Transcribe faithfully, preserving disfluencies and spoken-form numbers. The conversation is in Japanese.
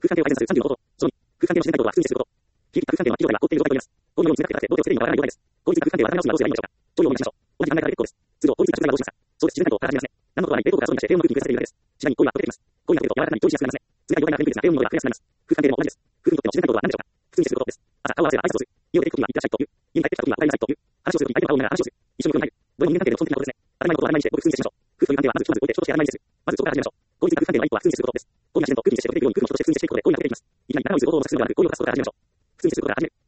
空間性を改善させるさんじゅうの方法。そのに、空間性の自然解凍は普通に接すること。非力空間性は非常態が起こっている状態と言います。このように詰めかけて同定をつける意味がわからない状態です。効率な空間性は改め直すなどすればいいのでしょうか。調理をお願いしましょう。同じ考え方で結構です。都度、効率な空間性はどうしますか。そうです。自然解凍から始めますね。何のことはない。冷凍庫から外に出して低温の空気に触れさせているだけです。次第に氷は溶けてきます。氷が溶けると柔らかくなり調理しやすくなりますね。次が弱いな低温の空気ですが、低温の濃度が増えやすくなります。空間性も同じです。夫婦にとっての自然解凍は何でしょうか。普通に接することです。朝、顔を合わせたら挨拶をする。家を出て行く時には、いってらっしゃいと言う。家に帰ってきた時には、お帰りなさいと言う。話をする時に相手の顔を見ながら話をする。一緒にお風呂に入る。どれも人間関係でも基本的なことですね。当たり前のことを当たり前にして、ごく普通に接しましょう。夫婦という関係はまずまず置いて人として当たり前に接する。まずそこから始めましょう。効率な空間性の第一歩は普通に接することです。氷が自然と空気に接して溶けていくように空気の人として普通に接していくことで氷が溶けていきます。いきなり仲直りする方法をするのではなく、氷を溶かすことから始めましょう。普通に接することから始める。